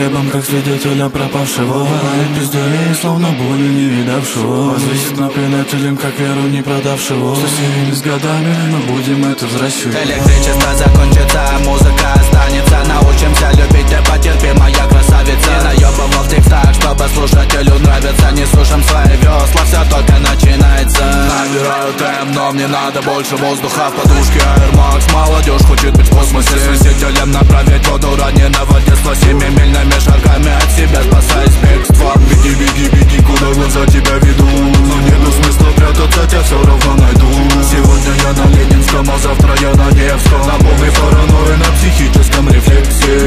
хлебом, как свидетеля пропавшего. Пиздюлей, словно боли не видавшего. Возвисит напилателем, как веру не продавшего. Сосились годами, мы будем это взращивать. Электричество закончится, музыка останется. Научимся любить и потерпи, моя красавица. Не наебывал в текстах, чтобы слушателю нравится. Не сушим свои весла, все только начинается. Набираю темп, но мне надо больше воздуха в подушке Air Max. Молодежь хочет быть в космосе. Свидетелем направить воду раненого детства. Семимильными шагами от себя спасаясь бегством. Беги, беги, беги, куда глаза тебя ведут. Но нету смысла прятаться, тебя все равно найду. Сегодня я на Ленинском, а завтра я на Невском. На полной паранойи, на психическом рефлексе.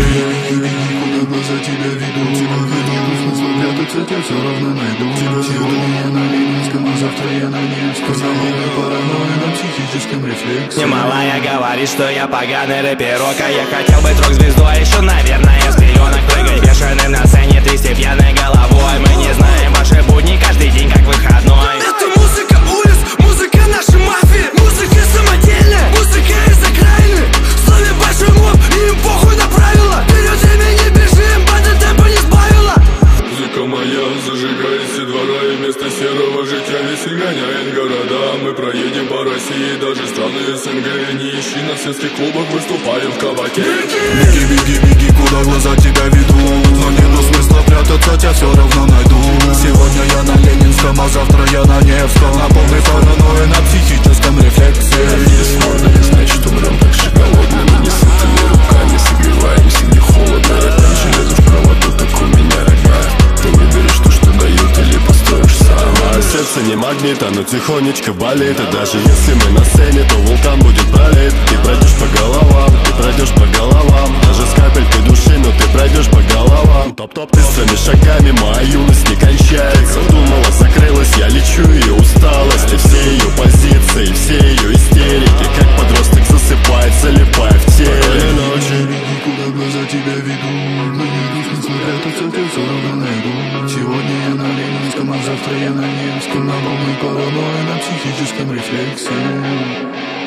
Куда глаза тебя ведут. Нету смысла прятаться, тебя все равно найду. Сегодня я на Ленинском, а завтра я на Невском. На полной паранойи, на психическом рефлексе. Немалая говорит, что я поганый рэперок. А я хотел быть рок-звездой, еще, наверное, с пеленок. Прыгай бешеным на сцене, трясти пьяной головой. Мы не знаем ваши будни, каждый день как выходной. Это музыка улиц, музыка нашей мафии. Музыка самодельная, музыка из окраины. Слове большой моб, им похуй на правила. Вперед времени бежим, банда темпа не сбавила. Музыка моя зажигает все двора, и вместо серого житья веселья гоняет города. Мы проедем по России, даже страны СНГ. Не ищи на светских клубах, выступаем в кабаке. Беги, беги, беги, куда глаза тебя ведут. Но нету смысла прятаться, тебя все равно найду. Сегодня я на Ленинском, а завтра я на Невском. На полной паранойи, на психическом рефлексе. Если можно, значит умрем так же голодными. Не сытыми руками, согреваемся, не холодно. Я там железо в проводу, так у меня родная. Ты выберешь то, что дают, или построишь сам. Мое сердце не магнит, оно тихонечко болит. И даже если мы на сцене, то вулкан будет пролит. Ты пройдешь по головам, ты пройдешь по головам. Даже с капелькой души, но ты пройдешь по головам. Топ-топ, ты своими шагами, моя юность не кончается. Думала, закрылась, я лечу ее усталость. И все ее позиции, все ее истерики. Как подросток засыпает, залипая в теле. Беги, куда глаза тебя ведут. Но нету смысла прятаться, тебя все равно найду. Сегодня я на Ленинском, а завтра я на Невском. На полной паранойи, на психическом рефлексе.